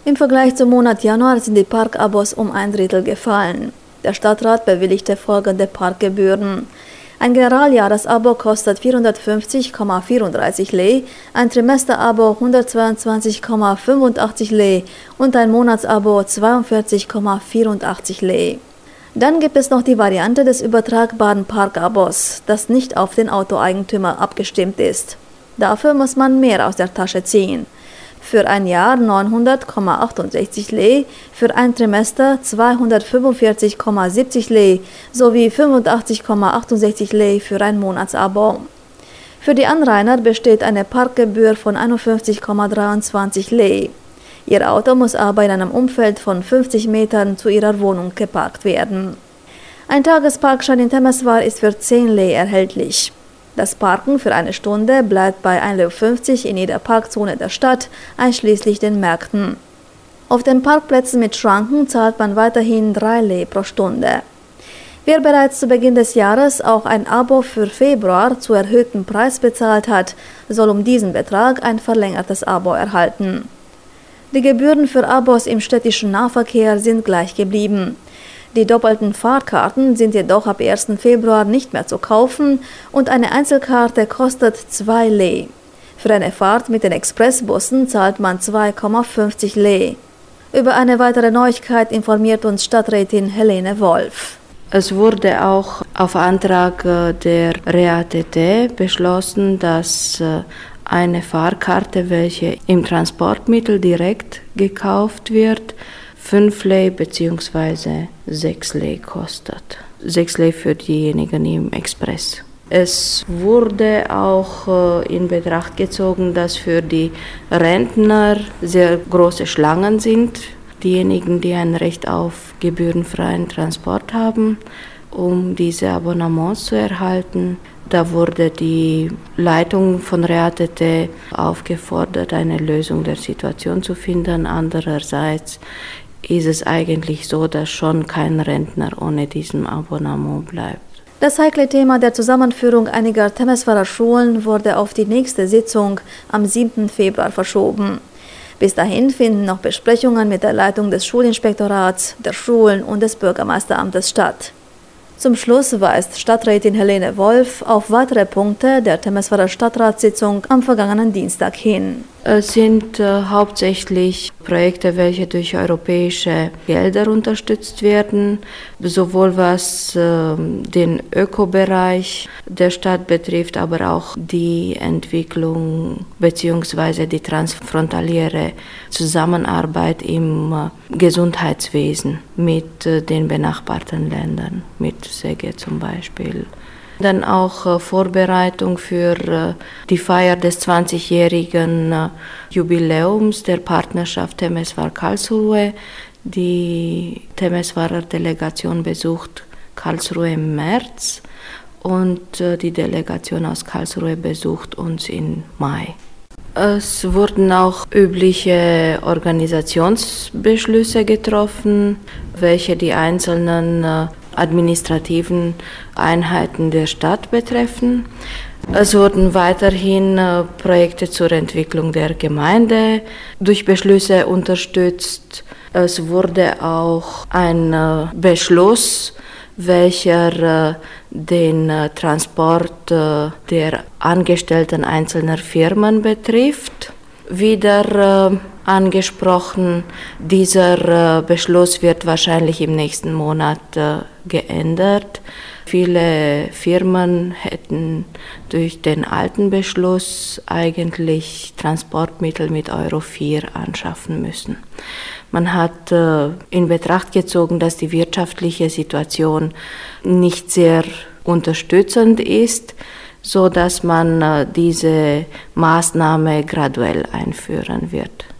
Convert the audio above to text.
Im Vergleich zum Monat Januar sind die Parkabos um 1/3 gefallen. Der Stadtrat bewilligte folgende Parkgebühren. Ein Generaljahresabo kostet 450,34 Lei, ein Trimesterabo 122,85 Lei und ein Monatsabo 42,84 Lei. Dann gibt es noch die Variante des übertragbaren Parkabos, das nicht auf den Autoeigentümer abgestimmt ist. Dafür muss man mehr aus der Tasche ziehen. Für ein Jahr 900,68 Lei, für ein Trimester 245,70 Lei sowie 85,68 Lei für ein Monatsabo. Für die Anrainer besteht eine Parkgebühr von 51,23 Lei. Ihr Auto muss aber in einem Umfeld von 50 Metern zu ihrer Wohnung geparkt werden. Ein Tagesparkschein in Temeswar ist für 10 Lei erhältlich. Das Parken für eine Stunde bleibt bei 1,50 Lei in jeder Parkzone der Stadt, einschließlich den Märkten. Auf den Parkplätzen mit Schranken zahlt man weiterhin 3 Lei pro Stunde. Wer bereits zu Beginn des Jahres auch ein Abo für Februar zu erhöhtem Preis bezahlt hat, soll um diesen Betrag ein verlängertes Abo erhalten. Die Gebühren für Abos im städtischen Nahverkehr sind gleich geblieben. Die doppelten Fahrkarten sind jedoch ab 1. Februar nicht mehr zu kaufen und eine Einzelkarte kostet 2 Lei. Für eine Fahrt mit den Expressbussen zahlt man 2,50 Lei. Über eine weitere Neuigkeit informiert uns Stadträtin Helene Wolf. Es wurde auch auf Antrag der REATT beschlossen, dass eine Fahrkarte, welche im Transportmittel direkt gekauft wird, 5 Lei bzw. 6 Lei kostet. 6 Lei für diejenigen im Express. Es wurde auch in Betracht gezogen, dass für die Rentner sehr große Schlangen sind. Diejenigen, die ein Recht auf gebührenfreien Transport haben, um diese Abonnements zu erhalten. Da wurde die Leitung von REATT aufgefordert, eine Lösung der Situation zu finden. Andererseits ist es eigentlich so, dass schon kein Rentner ohne diesem Abonnement bleibt. Das heikle Thema der Zusammenführung einiger Temeswarer Schulen wurde auf die nächste Sitzung am 7. Februar verschoben. Bis dahin finden noch Besprechungen mit der Leitung des Schulinspektorats, der Schulen und des Bürgermeisteramtes statt. Zum Schluss weist Stadträtin Helene Wolf auf weitere Punkte der Temeswarer Stadtratssitzung am vergangenen Dienstag hin. Es sind hauptsächlich Projekte, welche durch europäische Gelder unterstützt werden, sowohl was den Ökobereich der Stadt betrifft, aber auch die Entwicklung bzw. die transfrontaliere Zusammenarbeit im Gesundheitswesen mit den benachbarten Ländern, mit Szeged zum Beispiel. Dann auch Vorbereitung für die Feier des 20-jährigen Jubiläums der Partnerschaft Temeswar-Karlsruhe. Die Temeswarer Delegation besucht Karlsruhe im März und die Delegation aus Karlsruhe besucht uns im Mai. Es wurden auch übliche Organisationsbeschlüsse getroffen, welche die einzelnen administrativen Einheiten der Stadt betreffen. Es wurden weiterhin Projekte zur Entwicklung der Gemeinde durch Beschlüsse unterstützt. Es wurde auch ein Beschluss, welcher den Transport der Angestellten einzelner Firmen betrifft, wieder angesprochen. Dieser Beschluss wird wahrscheinlich im nächsten Monat geändert. Viele Firmen hätten durch den alten Beschluss eigentlich Transportmittel mit Euro 4 anschaffen müssen. Man hat in Betracht gezogen, dass die wirtschaftliche Situation nicht sehr unterstützend ist, so dass man diese Maßnahme graduell einführen wird.